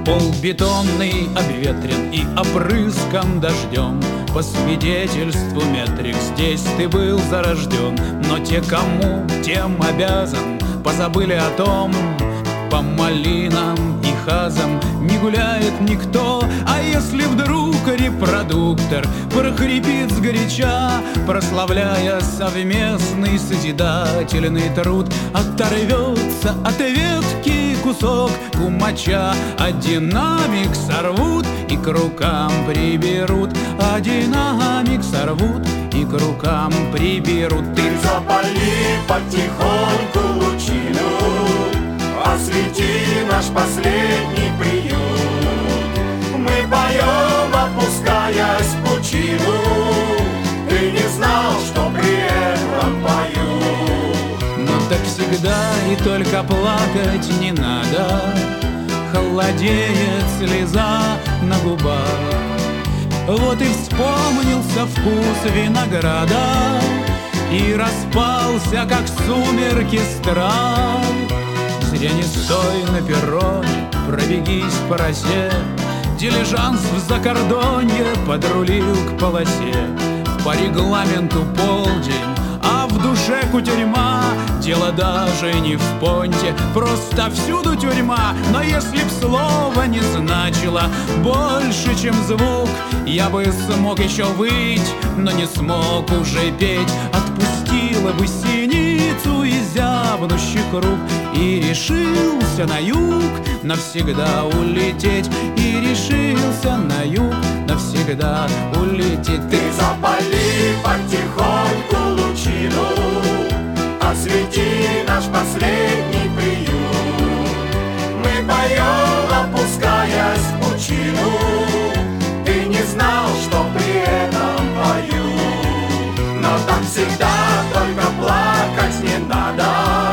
Пол бетонный обветрен и опрыскан дождем. По свидетельству метрик здесь ты был зарожден. Но те, кому тем обязан, позабыли о том. По малинам и хазам не гуляет никто. А если вдруг репродуктор прохрипит сгоряча, прославляя совместный созидательный труд, оторвется от ветки кусок кумача, а динамик сорвут и к рукам приберут, а динамик сорвут и к рукам приберут. Ты запали потихоньку лучину, освети наш последний приют. Мы поем, опускаясь в пучину. Ты не знал, что при этом пою. Но так всегда и только плакать не надо. Холодеет слеза на губах. Вот и вспомнился вкус винограда, и распался, как сумерки, страх. Зря не стой на перроне, пробегись по росе. Дилижанс в закордонье подрулил к полосе. По регламенту полдень, а в душе кутерьма. Дело даже не в понте, просто всюду тюрьма. Но если б слово не значило больше, чем звук, я бы смог еще выть, но не смог уже петь. Отпустила бы синицу из зябнущих рук и решился на юг навсегда улететь. И решился на юг навсегда улететь. Ты запали потихоньку лучину, освети наш последний приют. Мы поем, опускаясь в пучину. Ты не знал, что при этом пою. Но так всегда, только плакать не надо.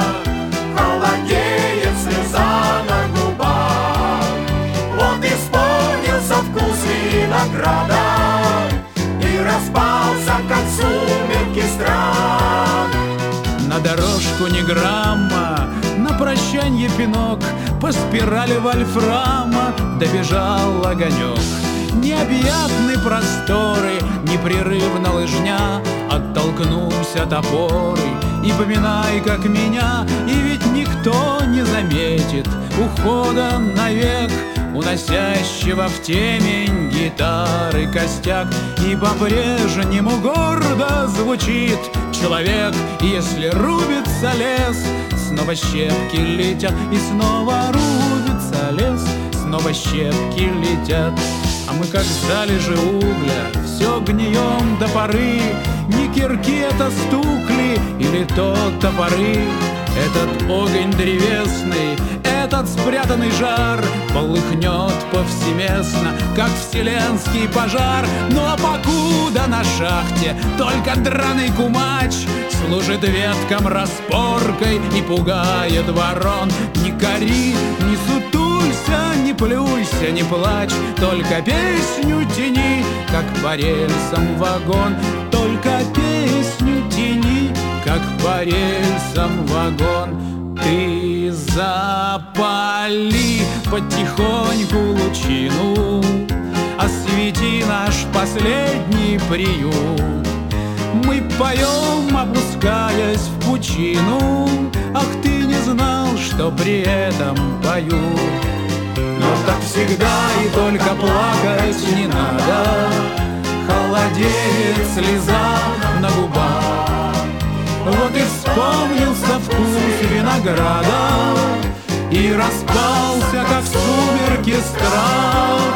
Холодеет слеза на губах. Вот и вспомнился вкус винограда, и распался, как сумерки, страх. На дорожку ни грамма, на прощанье пинок, по спирали вольфрама добежал огонек. Необъятны просторы, непрерывно лыжня, оттолкнулся от опоры и поминай, как меня. И ведь никто не заметит ухода навек, уносящего в темень гитары костяк. И по-прежнему гордо звучит человек. И если рубится лес, снова щепки летят. И снова рубится лес, снова щепки летят. А мы, как залежи угля, все гнием до поры. Не кирки это стукли или то топоры. Этот огонь древесный, этот спрятанный жар полыхнет повсеместно, как вселенский пожар. Ну а покуда на шахте только драный кумач служит веткам распоркой и пугает ворон, не кори, не сутулься, не плюйся, не плачь, только песню тяни, как по рельсам вагон. Только песню тяни, как по рельсам вагон. Ты запали потихоньку лучину, освети наш последний приют. Мы поем, опускаясь в пучину. Ах, ты не знал, что при этом пою. Но так всегда и только плакать не надо. Холодеет слеза на губах. Вот и вспомнился вкус винограда, и распался, как сумерки, страх.